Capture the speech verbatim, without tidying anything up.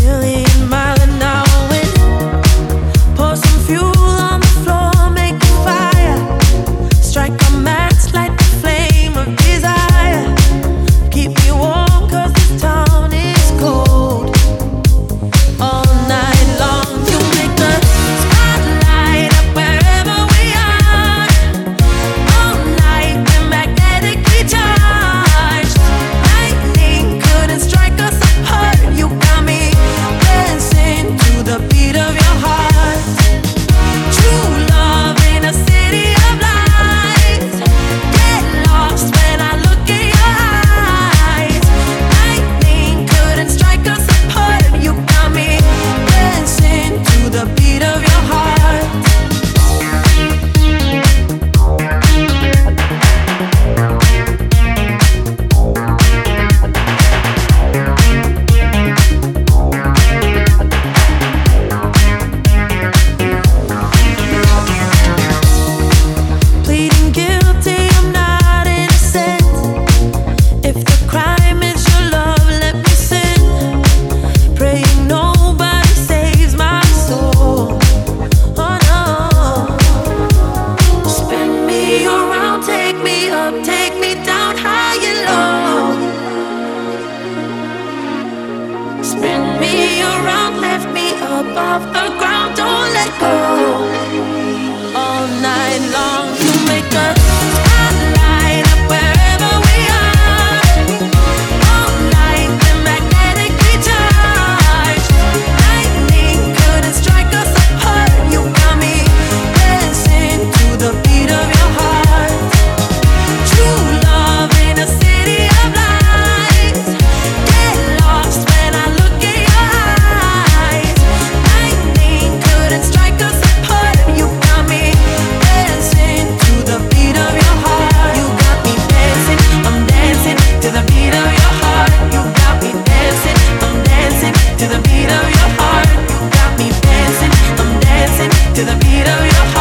million mile an hour wind. Pour some fuel on the floor, make a fire. Strike a match, light the flame of desire. Keep me warm 'cause this town is cold. All night long you make the spotlight up wherever we are. All night we're magnetically charged. Lightning couldn't strike us apart. You got me dancing to the beat of your heart. True love in a city of lights. Get lost when I look in your eyes. Lightning couldn't strike us apart. You got me dancing to the beat of your heart. Pleading guilty, I'm not innocent. If the crime is your love, let me sin. Praying nobody saves my soul. Oh no. Spin me around, take me up, take me down high and low. Spin me around, lift me up off the ground, don't let go. All night long you make a spotlight up wherever we are. All night we're magnetically charged. Lightning couldn't strike us apart. You got me dancing to the beat of your heart. True love in a city of lights. Get lost when I look in your eyes. Lightning couldn't strike us apart. You got me dancing to the beat of your heart. You got me dancing, I'm dancing to the beat of your heart. You got me dancing, I'm dancing to the beat of your heart. You got me dancing, I'm dancing to the beat of your heart.